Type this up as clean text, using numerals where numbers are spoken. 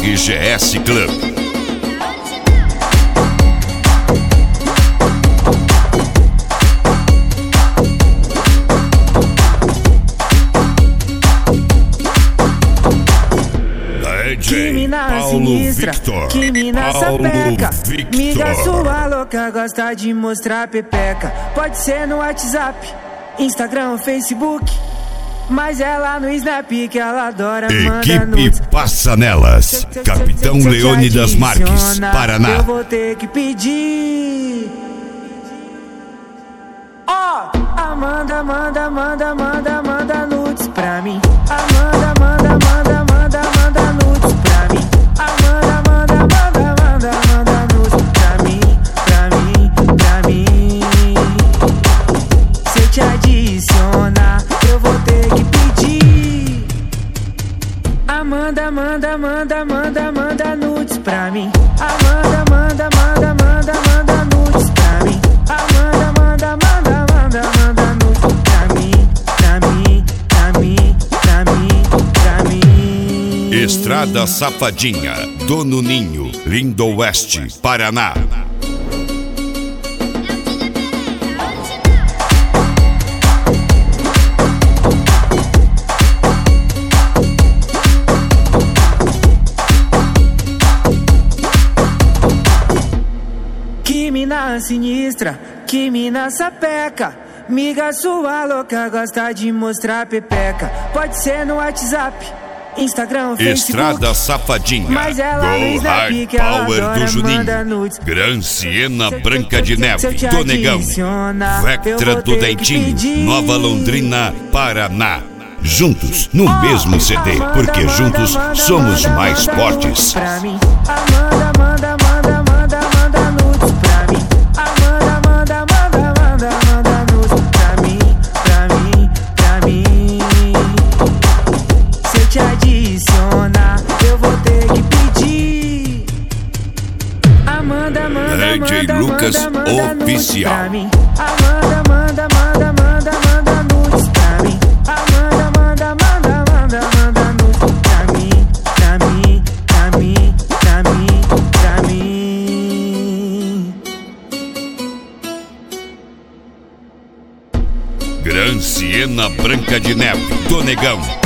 RGS Club. Que mina sinistra, que mina sapeca. Miga sua louca, gosta de mostrar pepeca. Pode ser no WhatsApp, Instagram, Facebook, mas é lá no Snap que ela adora mandar Equipe nudes. Passa Nelas, Capitão Leônidas Marques, Paraná. Eu vou ter que pedir. Ó, Amanda, manda, manda, manda, manda nudes pra mim. Amanda, manda, manda, manda, manda nudes pra mim. Amanda, manda, manda, manda, manda nudes pra mim, pra mim, pra mim. Se eu te adicionar, eu vou ter que pedir. Amanda, manda, manda, manda, manda nudes pra mim. Amanda, manda, manda, manda, manda nudes pra mim. Amanda, manda, manda, manda, manda nudes pra mim, pra mim, pra mim, pra mim, pra mim. Estrada Safadinha, Dono Ninho, Lindo Oeste, Paraná. Que mina sinistra, que mina sapeca. Miga sua louca, gosta de mostrar pepeca. Pode ser no WhatsApp, Instagram, Facebook, Estrada Safadinha, mas ela no Go Snap Hard que ela Power adora do Juninho, manda nudes. Granciena Branca de Neve, Se eu te Donegão, adicionar, Vectra eu vou do ter que Dentinho, pedir. Nova Londrina, Paraná. Juntos, no mesmo CD, porque juntos somos mais fortes. Pra mim, Amanda, manda, manda, manda, manda nudes pra mim. Amanda, manda, manda, manda, manda nudes pra mim, pra mim, pra mim. Se eu te adicionar, eu vou ter que pedir. Amanda, manda, DJ manda, Lucas manda, manda nudes Oficial. pra mim. Amanda, manda, manda, manda, manda nudes pra mim. Amanda, manda, manda, manda, manda nudes pra mim, pra mim, pra mim, pra mim, pra mim. Granciena Branca de Neve, Donegão,